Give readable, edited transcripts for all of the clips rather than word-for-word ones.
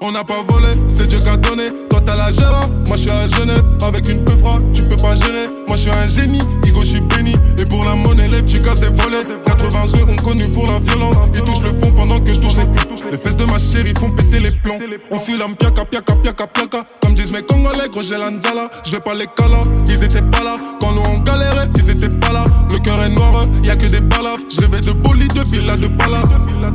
On n'a pas volé, c'est Dieu qui a donné. Toi t'as la gère, moi je suis à Genève. Avec une peu froid, tu peux pas gérer. Moi je suis un génie, Igo je suis béni. Et pour la monnaie, les petits cassent des volets. 80 eux ont connu pour la violence. Ils touchent le fond pendant que je touche les flux. Les fesses de ma chérie font péter les plombs. On file en piaka, piaka, piaka, piaka. Comme disent mes Congolais, gros j'ai l'anzala. Je vais pas les cala, ils étaient pas là. Quand nous on galérait, ils étaient pas là. Le cœur est noir, y'a que des balafres. Je rêvais de bolide, de villa de palace.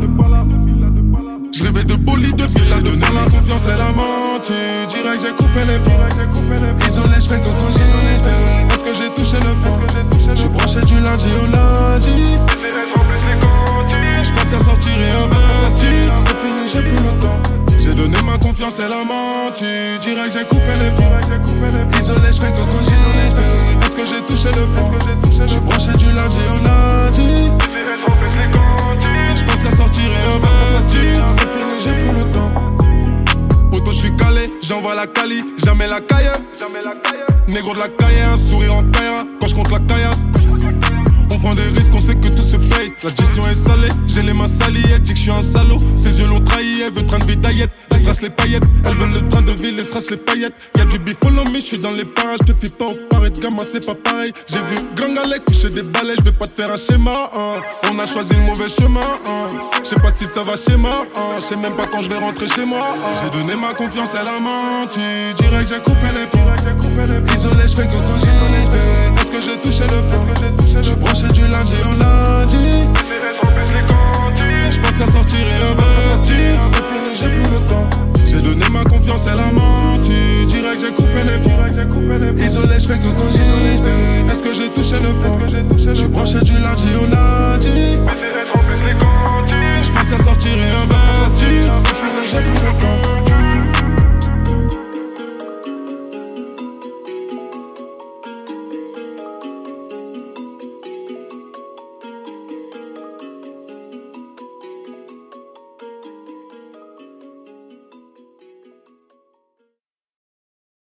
Je rêvais de bolide, de villa de nala. La confiance elle a menti, direct j'ai coupé les ponts. Isolé j'fais que cogiter, parce que j'ai touché le fond. J'suis branché du lundi au lundi. J'passe à sortir et investir. C'est fini, j'ai plus le temps. J'ai donné ma confiance, elle a menti. Direct j'ai coupé les ponts. Isolé j'fais que cogiter, parce que j'ai touché le fond. J'suis branché du lundi au lundi. J'passe à sortir et investir. C'est fini, j'ai plus le temps. Poto j'suis calé, j'envoie la cali, jamais la caille. Négro de la caille, un sourire en caille. Quand j'compte la caillasse, on prend des risques, on sait que tout se paye. La gestion est salée, j'ai les mains salies. Elle dit que je suis un salaud, ses yeux l'ont trahi. Elle veut train de vie taillette, elle strasse les paillettes. Elle veut le train de vie, elle strasse les paillettes. Y'a du bif follow me, j'suis dans les parages. Te fie pas au paraître, gamin c'est pas pareil. J'ai vu Grangalec coucher des balais, j'vais pas te faire un schéma. On a choisi le mauvais chemin. J'sais pas si ça va chez moi. J'sais même pas quand j'vais rentrer chez moi. J'ai donné ma confiance, elle a menti. Direct j'ai coupé les ponts. Isolé j'fais que cogiter, parce que j'ai touché le fond. J'suis branché du lundi au lundi. J'passe à sortir et investir. C'est fini, j'ai plus le temps. J'ai donné ma confiance, elle a menti. Direct j'ai coupé les ponts. Isolé j'fais que cogiter, parce que j'ai touché le fond. J'suis branché du lundi au lundi. J'passe à sortir et investir. C'est fini, j'ai plus le temps.